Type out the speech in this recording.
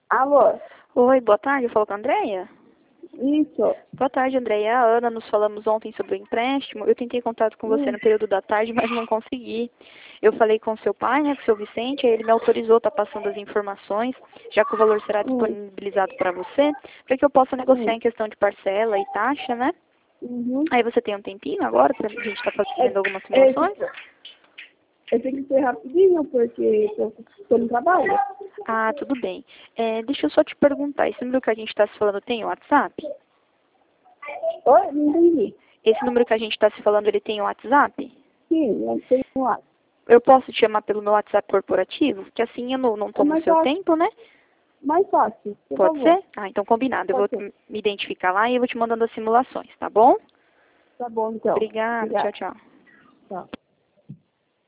Alô? Oi, boa tarde, eu falo com a Andréia? Isso. Boa tarde, Andréia. A Ana, nos falamos ontem sobre o empréstimo. Eu tentei contato com você no período da tarde, mas não consegui. Eu falei com seu pai, né, com o seu Vicente, aí ele me autorizou a estar passando as informações, já que o valor será disponibilizado para você, para que eu possa negociar em questão de parcela e taxa, né? Uhum. Aí você tem um tempinho agora para a gente estar fazendo algumas É, simulações? eu tenho que ser rapidinho, porque eu tô no trabalho. Ah, tudo bem. Deixa eu só te perguntar, esse número que a gente está se falando tem WhatsApp? Oi? Não entendi. Esse número que a gente está se falando, ele tem WhatsApp? Sim, eu tenho lá. Eu posso te chamar pelo meu WhatsApp corporativo? Que assim eu não É tomo o seu tempo, né? mais fácil, por Pode favor. ser? Ah, então combinado. Eu Pode vou ser. me identificar lá e eu vou te mandando as simulações, tá bom? Tá bom, então. Obrigada. Tchau, Obrigada. tchau. Tchau.